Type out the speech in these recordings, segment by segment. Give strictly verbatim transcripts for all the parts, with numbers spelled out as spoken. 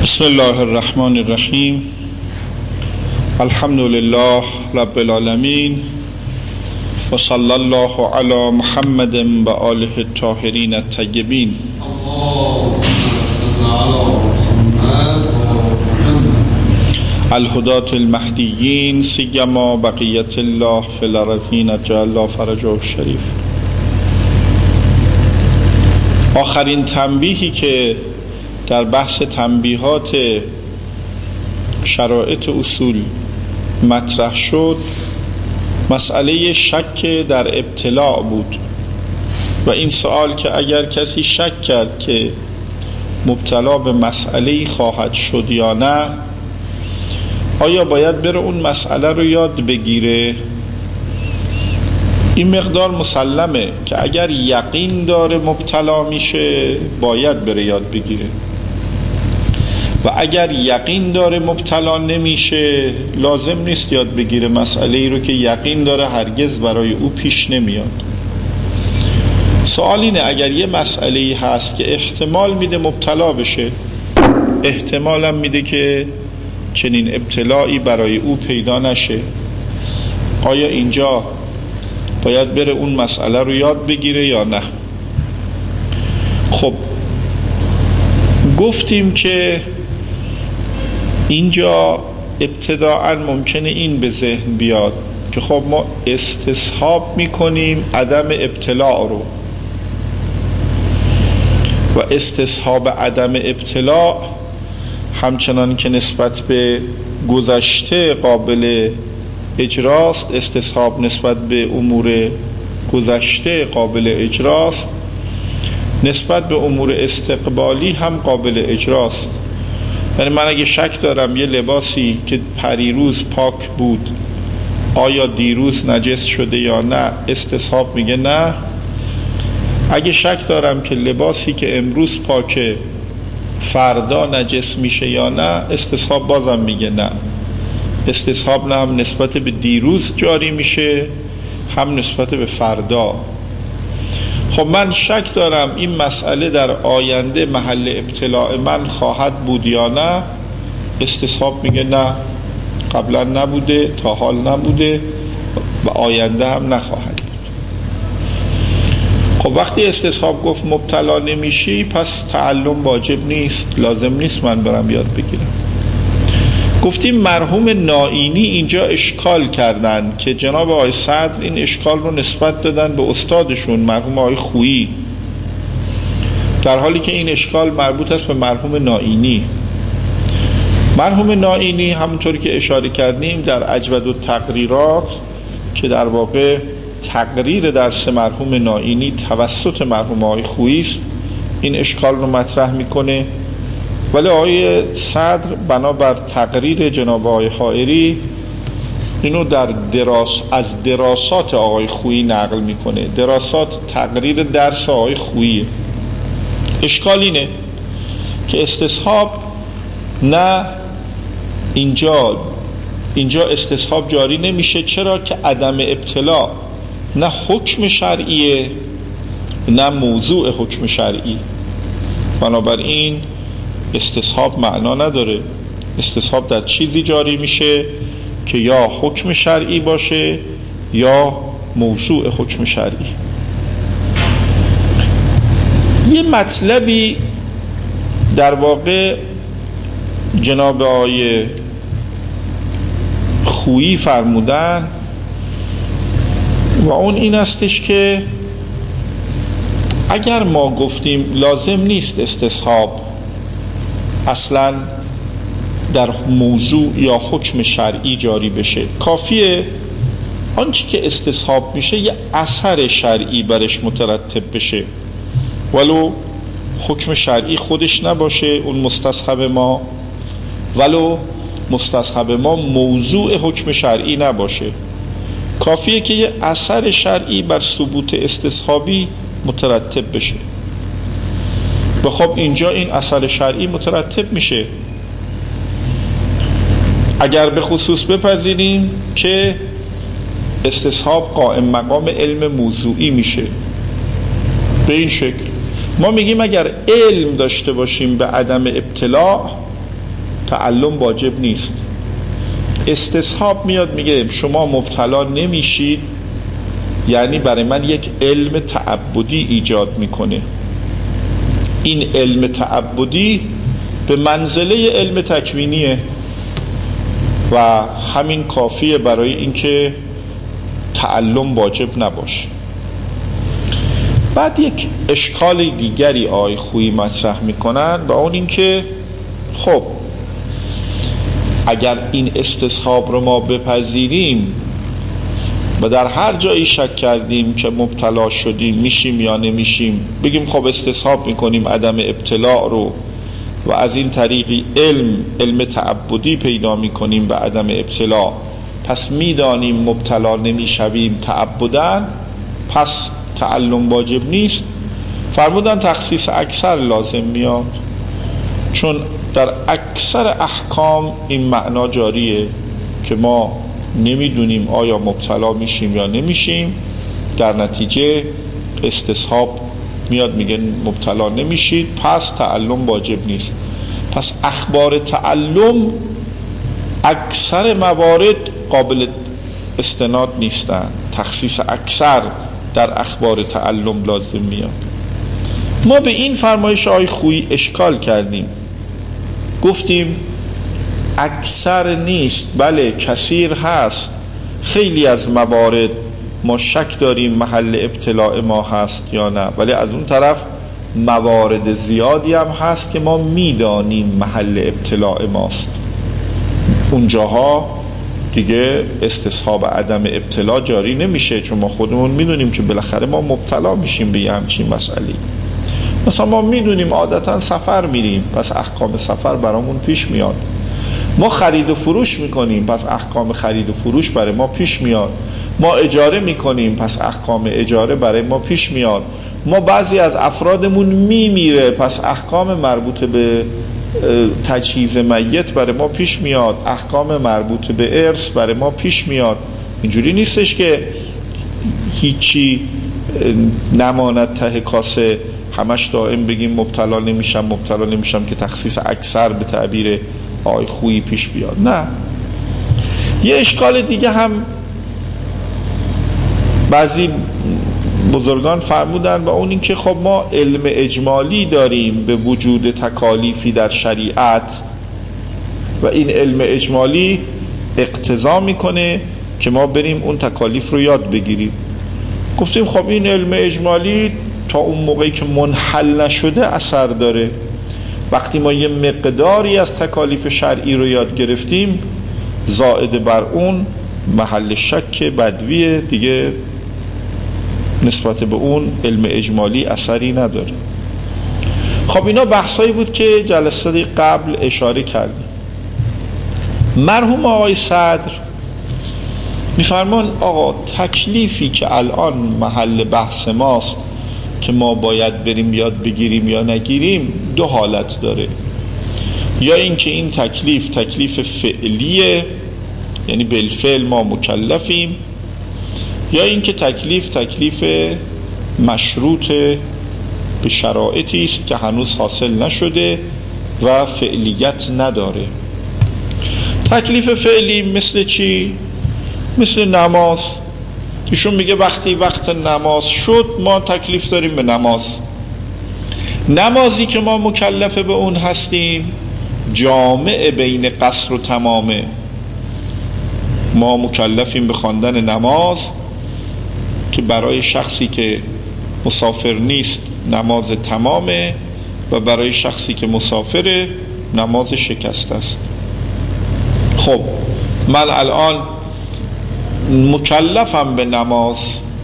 بسم الله الرحمن الرحیم. الحمد لله رب العالمین و صلی الله علی محمد و آله الطاهرین الطیبین. الهداة المهدیین سیما بقیت الله فی الارضین عجل الله فرجه الشریف. آخرین تنبیهی که در بحث تنبیهات شرایط اصول مطرح شد مسئله شک در ابتلاع بود و این سوال که اگر کسی شک کرد که مبتلا به مسئله خواهد شد یا نه، آیا باید بره اون مسئله رو یاد بگیره؟ این مقدار مسلمه که اگر یقین داره مبتلا میشه باید بره یاد بگیره و اگر یقین داره مبتلا نمیشه لازم نیست یاد بگیره مسئله ای رو که یقین داره هرگز برای او پیش نمیاد. سوال اینه اگر یه مسئله ای هست که احتمال میده مبتلا بشه، احتمالم میده که چنین ابتلایی برای او پیدا نشه، آیا اینجا باید بره اون مسئله رو یاد بگیره یا نه؟ خب گفتیم که اینجا ابتداعا ممکنه این به ذهن بیاد که خب ما استصحاب میکنیم عدم ابتلاع رو و استصحاب عدم ابتلاع همچنان که نسبت به گذشته قابل اجراست، استصحاب نسبت به امور گذشته قابل اجراست، نسبت به امور استقبالی هم قابل اجراست. یعنی من اگه شک دارم یه لباسی که پریروز پاک بود آیا دیروز نجس شده یا نه، استصحاب میگه نه. اگه شک دارم که لباسی که امروز پاکه فردا نجس میشه یا نه، استصحاب بازم میگه نه. استصحاب نه هم نسبت به دیروز جاری میشه هم نسبت به فردا. خب من شک دارم این مسئله در آینده محل ابتلاع من خواهد بود یا نه، استصحاب میگه نه، قبلا نبوده، تا حال نبوده و آینده هم نخواهد بود. خب وقتی استصحاب گفت مبتلا نمیشی پس تعلم واجب نیست، لازم نیست من برم یاد بگیرم. گفتیم مرحوم نائینی اینجا اشکال کردن که جناب آقای صدر این اشکال رو نسبت دادن به استادشون مرحوم آقای خویی، در حالی که این اشکال مربوط است به مرحوم نائینی. مرحوم نائینی همونطوری که اشاره کردیم در اجود التقریرات که در واقع تقریر درس مرحوم نائینی توسط مرحوم آقای خویی است این اشکال رو مطرح میکنه، ولی آقای صدر بنابر تقریر جناب آقای حائری اینو در دراس از دراسات آقای خویی نقل میکنه. دراسات تقریر درس آقای خویی. اشکال اینه که استصحاب نه اینجا اینجا استصحاب جاری نمیشه. چرا؟ که عدم ابتلا نه حکم شرعیه نه موضوع حکم شرعی، بنابراین استصحاب معنا نداره. استصحاب در چیزی جاری میشه که یا حکم شرعی باشه یا موضوع حکم شرعی. یه مطلبی در واقع جناب آقای خویی فرمودن و اون این استش که اگر ما گفتیم لازم نیست استصحاب اصلا در موضوع یا حکم شرعی جاری بشه، کافیه آنچه که استصحاب میشه یه اثر شرعی برش مترتب بشه ولو حکم شرعی خودش نباشه اون مستصحب ما، ولو مستصحب ما موضوع حکم شرعی نباشه، کافیه که یه اثر شرعی بر ثبوت استصحابی مترتب بشه. و خب اینجا این اثر شرعی مترتب میشه اگر به خصوص بپذیریم که استصحاب قائم مقام علم موضوعی میشه. به این شکل ما میگیم اگر علم داشته باشیم به عدم ابتلاع تعلم واجب نیست. استصحاب میاد میگه شما مبتلا نمیشید، یعنی برای من یک علم تعبدی ایجاد میکنه. این علم تعبدی به منزله علم تکوینیه و همین کافیه برای اینکه تعلم واجب نباشه. بعد یک اشکال دیگری آقای خویی مطرح میکنن و اون این که خب اگر این استصحاب رو ما بپذیریم و در هر جایی شک کردیم که مبتلا شدیم میشیم یا نمیشیم، بگیم خب استصحاب میکنیم عدم ابتلاع رو و از این طریقی علم علم تعبدی پیدا میکنیم به عدم ابتلاع، پس میدانیم مبتلا نمیشویم تعبداً، پس تعلم واجب نیست. فرمودن تخصیص اکثر لازم میاد، چون در اکثر احکام این معنا جاریه که ما نمیدونیم آیا مبتلا میشیم یا نمیشیم، در نتیجه استصحاب میاد میگه مبتلا نمیشید پس تعلم واجب نیست. پس اخبار تعلم اکثر موارد قابل استناد نیستن، تخصیص اکثر در اخبار تعلم لازم میاد. ما به این فرمایش آقای خویی اشکال کردیم، گفتیم اکثر نیست، بله کثیر هست. خیلی از موارد ما شک داریم محل ابتلاع ما هست یا نه، ولی از اون طرف موارد زیادی هم هست که ما میدانیم محل ابتلاع ماست. اونجاها دیگه استصحاب عدم ابتلا جاری نمیشه، چون ما خودمون میدونیم که بالاخره ما مبتلا میشیم به یه همچین مسئله. مثلا ما میدونیم عادتا سفر میریم، پس احکام سفر برامون پیش میاد. ما خرید و فروش میکنیم، پس احکام خرید و فروش برای ما پیش میاد. ما اجاره میکنیم، پس احکام اجاره برای ما پیش میاد. ما بعضی از افرادمون میمیره، پس احکام مربوط به تجهیز میت برای ما پیش میاد، احکام مربوط به ارث برای ما پیش میاد. اینجوری نیستش که هیچی نماند ته کاسه، همش دائم بگیم مبتلا نمیشم مبتلا نمیشم که تخصیص اکثر به تعبیر آقای خویی پیش بیاد. نه، یه اشکال دیگه هم بعضی بزرگان فرمودن و اون این که خب ما علم اجمالی داریم به وجود تکالیفی در شریعت و این علم اجمالی اقتضا میکنه که ما بریم اون تکالیف رو یاد بگیریم. گفتیم خب این علم اجمالی تا اون موقعی که منحل نشده اثر داره. وقتی ما یه مقداری از تکالیف شرعی رو یاد گرفتیم، زائد بر اون محل شک بدویه دیگه، نسبت به اون علم اجمالی اثری نداره. خب اینا بحثایی بود که جلسه قبل اشاره کردیم. مرحوم آقای صدر میفرمان آقا تکلیفی که الان محل بحث ماست که ما باید بریم یاد بگیریم یا نگیریم، دو حالت داره. یا اینکه این تکلیف تکلیف فعلیه، یعنی بالفعل ما مکلفیم، یا اینکه تکلیف تکلیف مشروط به شرایطی است که هنوز حاصل نشده و فعلیت نداره. تکلیف فعلی مثل چی؟ مثل نماز. ایشون میگه وقتی وقت نماز شد ما تکلیف داریم به نماز. نمازی که ما مکلف به اون هستیم جامع بین قصر و تمامه. ما مکلفیم به خواندن نماز که برای شخصی که مسافر نیست نماز تمامه و برای شخصی که مسافره نماز شکسته است. خب من الان مکلفم به نماز،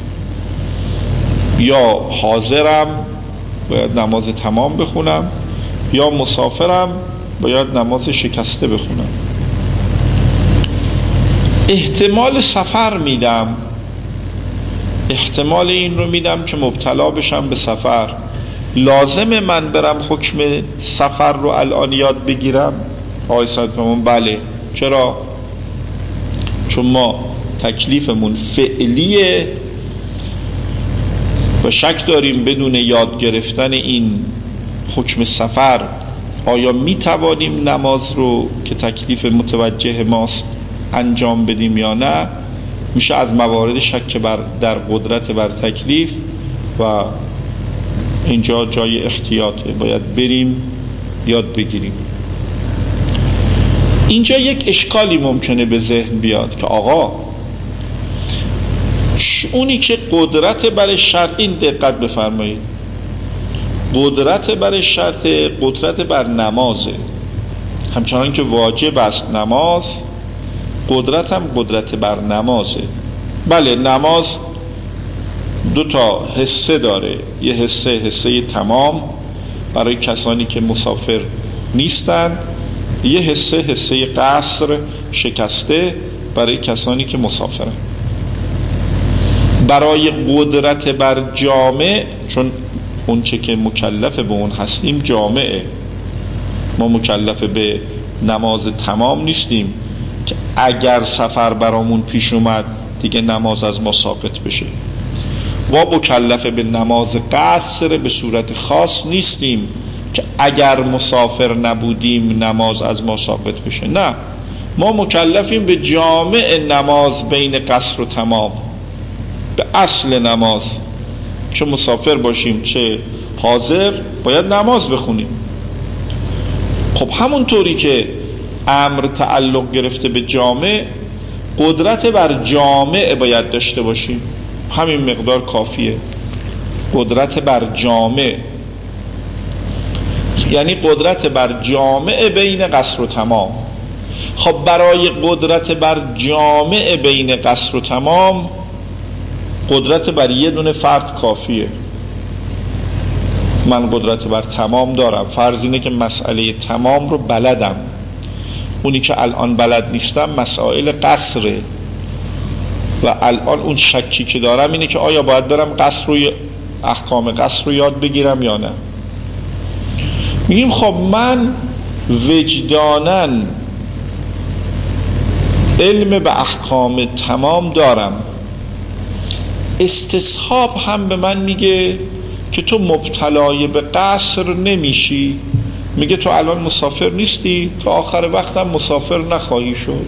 یا حاضرم باید نماز تمام بخونم، یا مسافرم باید نماز شکسته بخونم. احتمال سفر میدم، احتمال این رو میدم که مبتلا بشم به سفر. لازمه من برم حکم سفر رو الان یاد بگیرم؟ آقای صدرمون بله. چرا؟ چون ما تکلیفمون فعلیه و شک داریم بدون یاد گرفتن این حکم سفر آیا می توانیم نماز رو که تکلیف متوجه ماست انجام بدیم یا نه؟ میشه از موارد شک بر در قدرت بر تکلیف و اینجا جای احتیاطه، باید بریم یاد بگیریم. اینجا یک اشکالی ممکنه به ذهن بیاد که آقا اونی که قدرت بر شرط، این دقت بفرمایید، قدرت بر شرط قدرت بر نمازه، همچنان که واجب است نماز، قدرت هم قدرت بر نمازه. بله نماز دو تا حصه داره، یه حصه حصه تمام برای کسانی که مسافر نیستند، یه حصه حصه قصر شکسته برای کسانی که مسافرند. برای قدرت بر جامع، چون اون چه که مکلف به اون هستیم جامعه، ما مکلف به نماز تمام نیستیم که اگر سفر برامون پیش اومد دیگه نماز از ما ساقط بشه. ما مکلف به نماز قصر به صورت خاص نیستیم که اگر مسافر نبودیم نماز از ما ساقط بشه. نه، ما مکلفیم به جامع نماز بین قصر و تمام، به اصل نماز، چه مسافر باشیم چه حاضر باید نماز بخونیم. خب همونطوری که امر تعلق گرفته به جامع، قدرت بر جامع باید داشته باشیم، همین مقدار کافیه. قدرت بر جامع یعنی قدرت بر جامع بین قصر و تمام. خب برای قدرت بر جامع بین قصر و تمام قدرت بر یه دونه فرد کافیه. من قدرت بر تمام دارم، فرض اینه که مسئله تمام رو بلدم. اونی که الان بلد نیستم مسائل قصره و الان اون شکی که دارم اینه که آیا باید برم قصر رو، احکام قصر رو یاد بگیرم یا نه. میگیم خب من وجداناً علم به احکام تمام دارم، استصحاب هم به من میگه که تو مبتلای به قصر نمیشی. میگه تو الان مسافر نیستی، تا آخر وقت هم مسافر نخواهی شد.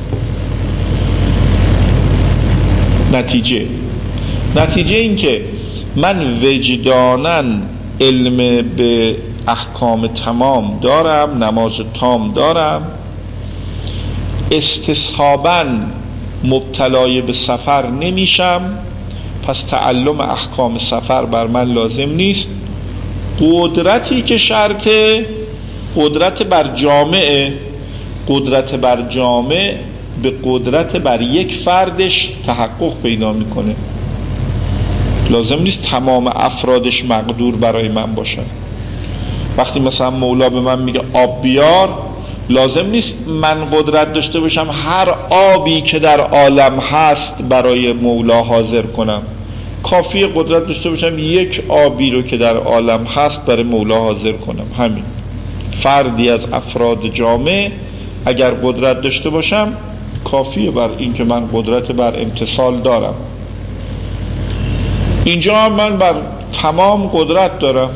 نتیجه نتیجه این که من وجداناً علم به احکام تمام دارم، نماز تام دارم، استصحاباً مبتلای به سفر نمیشم، پس تعلم احکام سفر بر من لازم نیست. قدرتی که شرطه قدرت بر جامعه، قدرت بر جامع به قدرت بر یک فردش تحقق پیدا میکنه. لازم نیست تمام افرادش مقدور برای من باشن. وقتی مثلا مولا به من میگه آب بیار، لازم نیست من قدرت داشته باشم هر آبی که در عالم هست برای مولا حاضر کنم. کافیه قدرت داشته باشم یک آبی رو که در عالم هست برای مولا حاضر کنم. همین. فردی از افراد جامع اگر قدرت داشته باشم کافیه بر این که من قدرت بر امتثال دارم. اینجا هم من بر تمام قدرت دارم،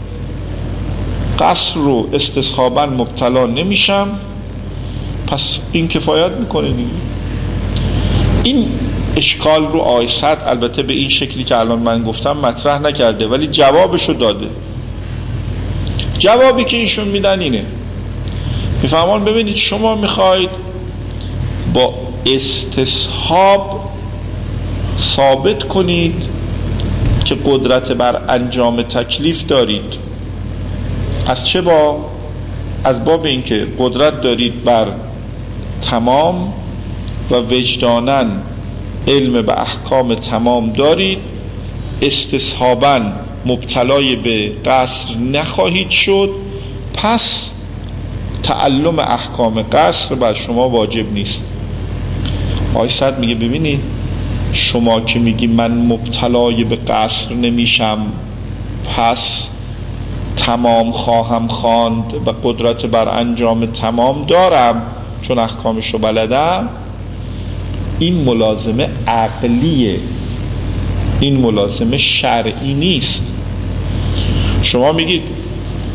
قصر رو استصحاباً مبتلا نمیشم، پس این کفایت میکنه دیگه. این اشکال رو آیست البته به این شکلی که الان من گفتم مطرح نکرده، ولی جوابشو داده. جوابی که ایشون میدن اینه، میفهمان ببینید شما میخواید با استصحاب ثابت کنید که قدرت بر انجام تکلیف دارید. از چه با؟ از باب اینکه قدرت دارید بر تمام و وجداناً علم به احکام تمام دارید، استصحاباً مبتلای به قصر نخواهید شد، پس تعلم احکام قصر بر شما واجب نیست. آقای سعد میگه ببینید شما که میگی من مبتلای به قصر نمیشم پس تمام خواهم خواند و قدرت بر انجام تمام دارم چون احکامشو بلدم، این ملازمه عقلیه، این ملازمه شرعی نیست. شما میگید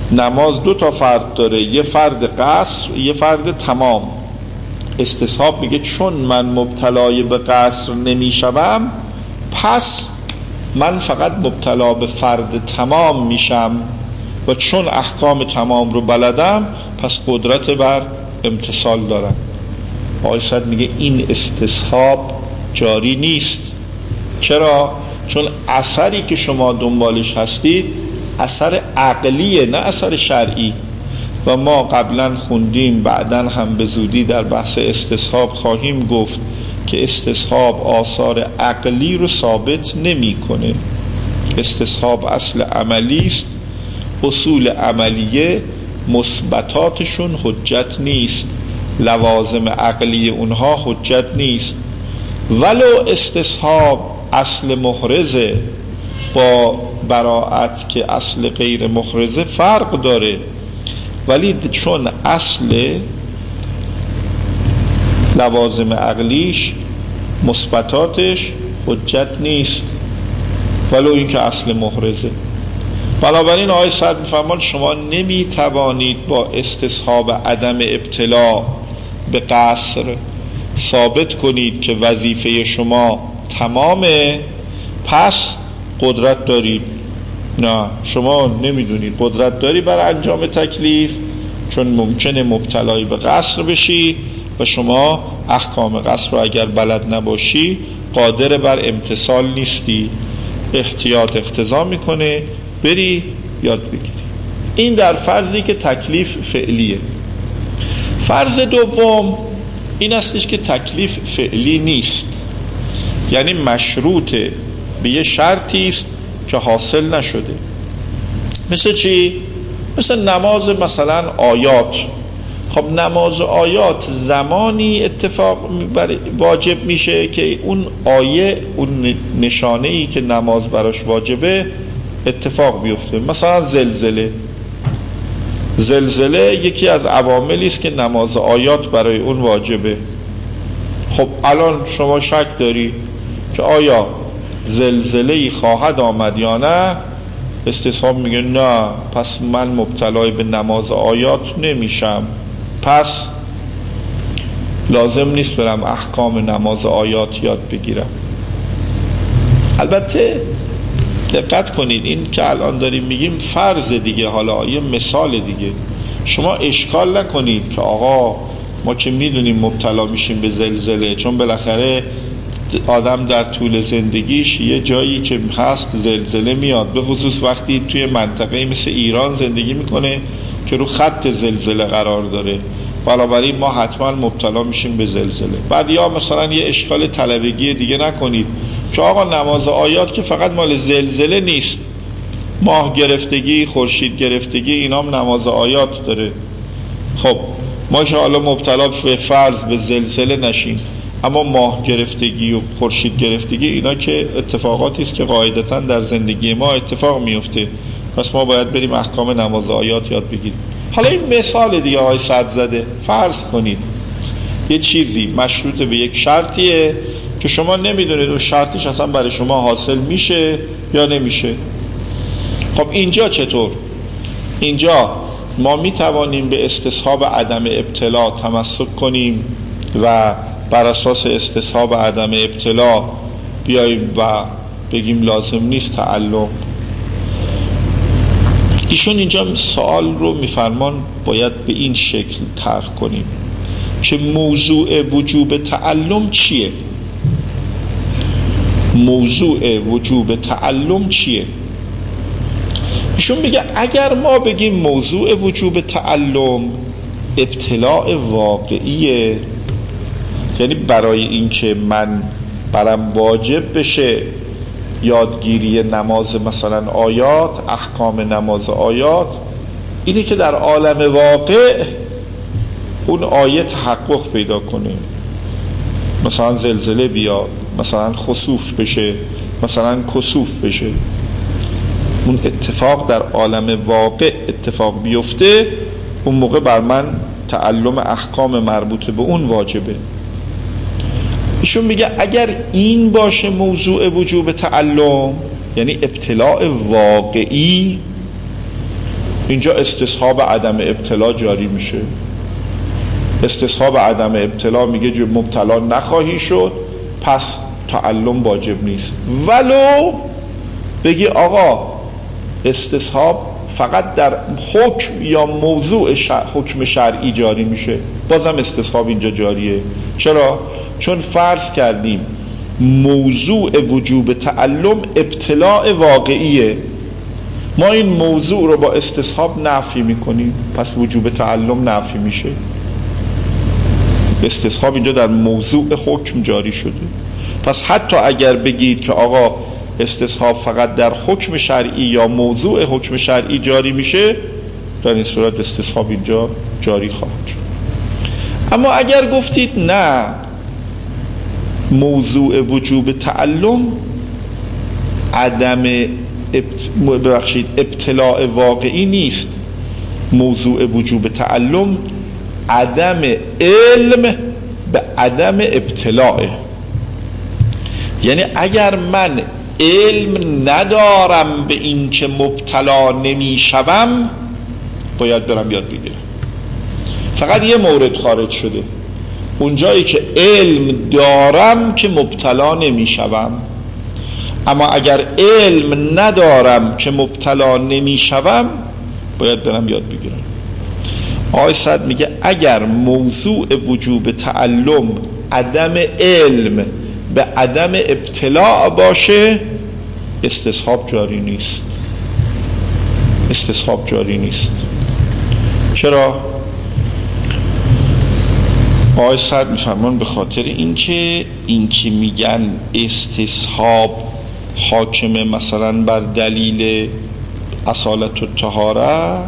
نماز دو تا فرد داره، یه فرد قصر، یه فرد تمام. استصحاب میگه چون من مبتلای به قصر نمیشم، پس من فقط مبتلا به فرد تمام میشم و چون احکام تمام رو بلدم پس قدرت بر امتثال دارم. آقای سعد میگه این استصحاب جاری نیست. چرا؟ چون اثری که شما دنبالش هستید اثر عقلیه، نه اثر شرعی. و ما قبلا خوندیم، بعدن هم به زودی در بحث استصحاب خواهیم گفت که استصحاب آثار عقلی رو ثابت نمی‌کنه. استصحاب اصل عملی است، اصول عملیه مثبتاتشون حجت نیست، لوازم عقلی اونها حجت نیست. ولو استصحاب اصل محرزه با براعت که اصل غیر محرزه فرق داره، ولی چون اصل لوازم عقلیش مثبتاتش حجت نیست ولو این که اصل محرزه. بنابراین آقای سعد می‌فرماید شما نمیتوانید با استصحاب عدم ابتلا به قصر ثابت کنید که وظیفه شما تمامه پس قدرت دارید. نه، شما نمیدونید قدرت داری بر انجام تکلیف، چون ممکنه مبتلای به قصر بشی و شما احکام قصر رو اگر بلد نباشی قادر بر امتثال نیستی. احتیاط اقتضا میکنه بری یاد بگیری. این در فرضی که تکلیف فعلیه. فرض دوم این استش که تکلیف فعلی نیست، یعنی مشروطه به یه شرطی است که حاصل نشده. مثل چی؟ مثل نماز مثلا آیات. خب نماز آیات زمانی اتفاق واجب میشه که اون آیه، اون نشانه‌ای که نماز براش واجبه اتفاق بیفته. مثلا زلزله زلزله یکی از عواملی است که نماز آیات برای اون واجبه. خب الان شما شک داری که آیا زلزله‌ای خواهد آمد یا نه؟ استصحاب میگه نه، پس من مبتلای به نماز آیات نمیشم، پس لازم نیست برم احکام نماز آیات یاد بگیرم. البته دقت کنید، این که الان داریم میگیم فرض دیگه، حالا یه مثال دیگه. شما اشکال نکنید که آقا ما که میدونیم مبتلا میشیم به زلزله، چون بالاخره آدم در طول زندگیش یه جایی که هست زلزله میاد، به خصوص وقتی توی منطقه مثل ایران زندگی میکنه که رو خط زلزله قرار داره، بنابراین ما حتما مبتلا میشیم به زلزله. بعد یا مثلا یه اشکال طلبگی دیگه نکنید که آقا نماز آیات که فقط مال زلزله نیست، ماه گرفتگی، خورشید گرفتگی، اینام نماز آیات داره. خب ما که حالا مبتلا به فرض به زلزله نشیم، اما ماه گرفتگی و خورشید گرفتگی اینا که اتفاقاتی است که قاعدتاً در زندگی ما اتفاق میفته، پس ما باید بریم احکام نماز آیات یاد بگیریم. حالا این مثال دیگه آقای سعد زده. فرض کنید یه چیزی مشروط به یک شرطیه که شما نمیدونید اون شرطش اصلا برای شما حاصل میشه یا نمیشه. خب اینجا چطور؟ اینجا ما میتوانیم به استصحاب عدم ابتلا تمسک کنیم و بر اساس استصحاب عدم ابتلا بیاییم و بگیم لازم نیست تعلم. ایشون اینجا سوال رو میفرمان باید به این شکل طرح کنیم که موضوع وجوب تعلم چیه؟ موضوع وجوب تعلم چیه؟ ایشون میگه اگر ما بگیم موضوع وجوب تعلم ابتلاء واقعیه، یعنی برای اینکه من برام واجب بشه یادگیری نماز مثلا آیات، احکام نماز آیات، اینه که در عالم واقع اون آیه تحقق پیدا کنه، مثلا زلزله بیاد، مثلا خسوف بشه، مثلا کسوف بشه، اون اتفاق در عالم واقع اتفاق بیفته، اون موقع بر من تعلم احکام مربوط به اون واجبه. ایشون میگه اگر این باشه موضوع وجوب تعلم، یعنی ابتلاء واقعی، اینجا استصحاب عدم ابتلا جاری میشه. استصحاب عدم ابتلا میگه مبتلا نخواهی شد پس تعلم واجب نیست. ولو بگی آقا استصحاب فقط در حکم یا موضوع شر... حکم شرعی جاری میشه، بازم استصحاب اینجا جاریه. چرا؟ چون فرض کردیم موضوع وجوب تعلم ابتلاء واقعیه، ما این موضوع رو با استصحاب نفی میکنیم، پس وجوب تعلم نفی میشه. استصحاب اینجا در موضوع حکم جاری شده. پس حتی اگر بگید که آقا استصحاب فقط در حکم شرعی یا موضوع حکم شرعی جاری میشه، در این صورت استصحاب اینجا جاری خواهد شد. اما اگر گفتید نه، موضوع وجوب تعلم عدم ابت... ببخشید ابتلاء واقعی نیست، موضوع وجوب تعلم عدم علم به عدم ابتلاء. یعنی اگر من علم ندارم به این که مبتلا نمیشوم، باید برم یاد بگیرم. فقط یه مورد خارج شده، اونجایی که علم دارم که مبتلا نمیشوم. اما اگر علم ندارم که مبتلا نمیشوم، باید برم یاد بگیرم. آقای سعد میگه اگر موضوع وجوب تعلم عدم علم به عدم ابتلاع باشه، استصحاب جاری نیست. استصحاب جاری نیست. چرا؟ آقای سعد میفرمان به خاطر اینکه اینکه میگن استصحاب حاکم مثلا بر دلیل اصالت الطهاره،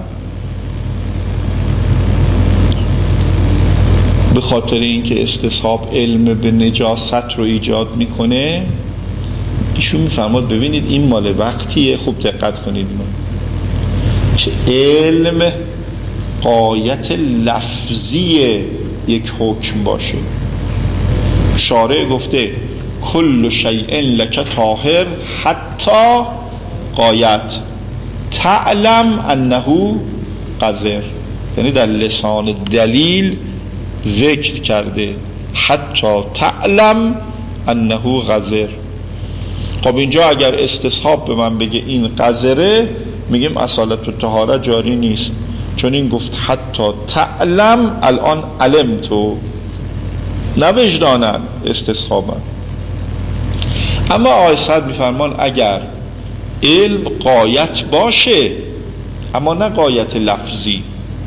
به خاطر اینکه استصحاب علم به نجاست رو ایجاد میکنه. ایشون میفرماد ببینید این مال وقتیه، خوب دقت کنید، ما که علم غایت لفظی یک حکم باشه. شارع گفته کل شیء لک طاهر حتی غایت تعلم انه قذر، یعنی در لسان دلیل ذکر کرده حتی تعلم انه قذر. خب اینجا اگر استصحاب به من بگه این قذره، میگیم اصالت الطهاره جاری نیست، چون این گفت حتی تعلم، الان علم تو نوجدانن استصحابن. اما آقای سعد میفرمان اگر علم غایت باشه، اما نه غایت لفظی،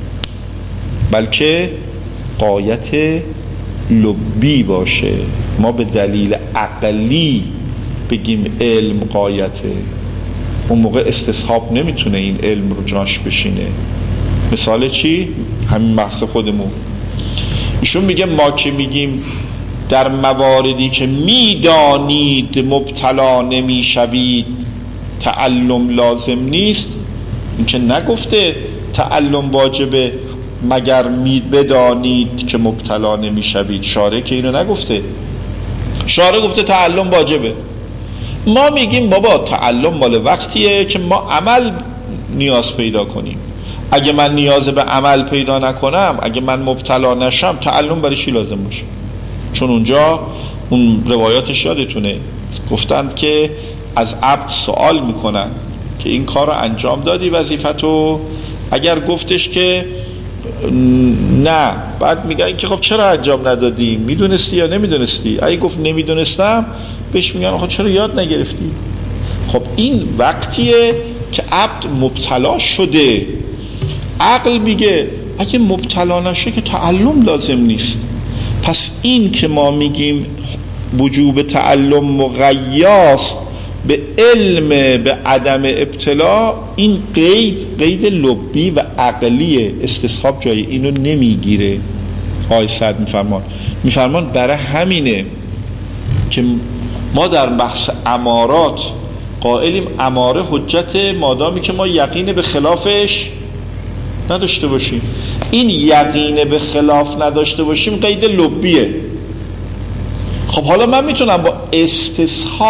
بلکه غایت لبی باشه، ما به دلیل عقلی بگیم علم غایته، اون موقع استصحاب نمیتونه این علم رو جاش بشینه. مثال چی؟ همین بحث خودمون. ایشون میگه ما که میگیم در مواردی که میدانید مبتلا نمیشوید تعلم لازم نیست، این که نگفته تعلم واجبه مگر می بدانید که مبتلا نمیشوید. شارع که اینو نگفته، شارع گفته تعلم واجبه. ما میگیم بابا تعلم مال وقتیه که ما عمل نیاز پیدا کنیم. اگه من نیاز به عمل پیدا نکنم، اگه من مبتلا نشم، تعلم برای چی لازم باشه؟ چون اونجا اون روایاتش یادتونه گفتند که از عبد سوال میکنن که این کار رو انجام دادی وظیفتو؟ اگر گفتش که نه، بعد میگن که خب چرا انجام ندادی؟ میدونستی یا نمیدونستی؟ اگه گفت نمیدونستم، بهش میگن خب چرا یاد نگرفتی؟ خب این وقتیه که عبد مبتلا شده. عقل میگه اگه مبتلا نشه که تعلم لازم نیست. پس این که ما میگیم وجوب تعلم مقیاست به علم به عدم ابتلا، این قید قید لبی و عقلیه، استصحاب جایی اینو نمیگیره. آقای سعد میفرمان میفرمان برای همینه که ما در بحث امارات قائلیم اماره حجت مادامی که ما یقین به خلافش نداشته باشیم. این یقین به خلاف نداشته باشیم قید لبیه. خب حالا من میتونم با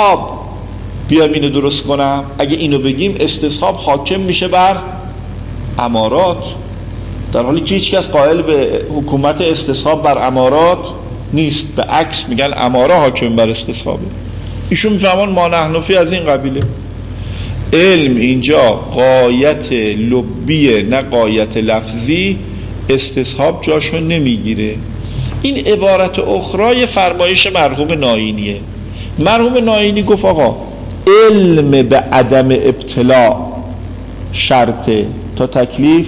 استصحاب بیام اینو درست کنم؟ اگه اینو بگیم استصحاب حاکم میشه بر امارات، در حالی که هیچ کس قائل به حکومت استصحاب بر امارات نیست، به عکس میگن اماره حاکم بر استصحابه. ایشون میفهمون ما نحن فی از این قبیله. علم اینجا غایت لبیه نه غایت لفظی، استصحاب جاشو نمیگیره. این عبارت اخرای فرمایش مرحوم ناینیه. مرحوم ناینی گفت آقا علم به عدم ابتلا شرطه تا تکلیف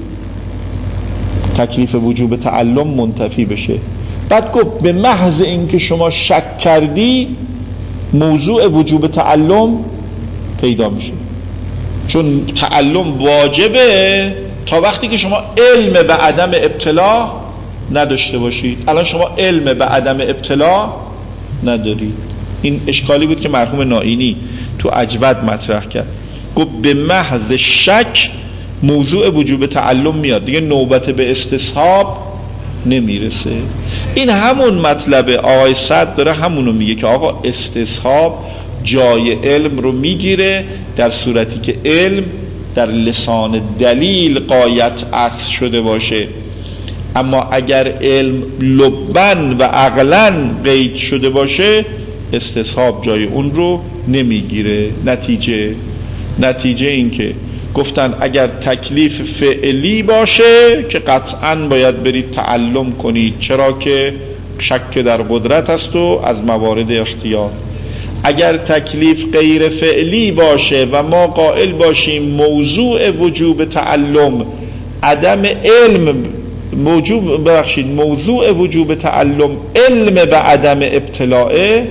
تکلیف وجوب تعلم منتفی بشه. بعد گفت به محض اینکه شما شک کردی موضوع وجوب تعلم پیدا میشه، چون تعلم واجبه تا وقتی که شما علم به عدم ابتلا نداشته باشید. الان شما علم به عدم ابتلا ندارید. این اشکالی بود که مرحوم ناینی تو عجبت مطرح کرد. گفت به محض شک موضوع وجوب تعلم میاد، دیگه نوبت به استصحاب نمیرسه. این همون مطلبه. آقای صدر داره همونو میگه که آقا استصحاب جای علم رو میگیره در صورتی که علم در لسان دلیل غایت عکس شده باشه، اما اگر علم لبن و عقلن قید شده باشه استصحاب جای اون رو نمیگیره. نتیجه نتیجه این که گفتن اگر تکلیف فعلی باشه که قطعاً باید برید تعلم کنید، چرا که شک در قدرت است و از موارد اختیار. اگر تکلیف غیر فعلی باشه و ما قائل باشیم موضوع وجوب تعلم عدم علم موجوب ببخشید موضوع وجوب تعلم علم به عدم ابتلاء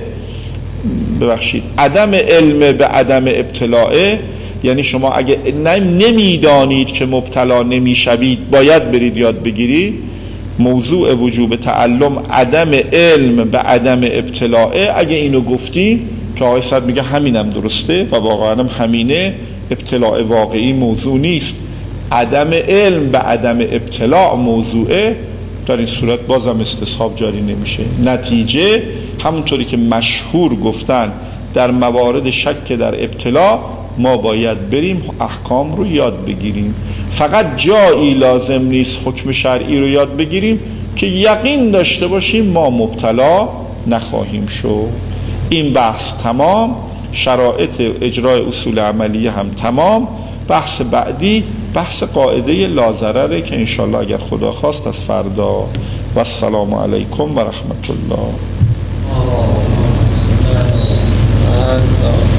ببخشید عدم علم به عدم ابتلاء، یعنی شما اگه نمیدانید که مبتلا نمیشوید باید برید یاد بگیرید. موضوع وجوب تعلم عدم علم به عدم ابتلاء. اگه اینو گفتی که آقای صدر میگه همینم درسته و واقعا هم همینه، ابتلاء واقعی موضوع نیست، عدم علم به عدم ابتلاء موضوعه، در این صورت بازم استصحاب جاری نمیشه. نتیجه همونطوری که مشهور گفتن در موارد شک در ابتلاء ما باید بریم احکام رو یاد بگیریم. فقط جایی لازم نیست حکم شرعی رو یاد بگیریم که یقین داشته باشیم ما مبتلا نخواهیم شد. این بحث تمام، شرایط اجرای اصول عملیه هم تمام. بحث بعدی بحث قاعده لازرره که انشالله اگر خدا خواست از فردا. و السلام علیکم و رحمت الله.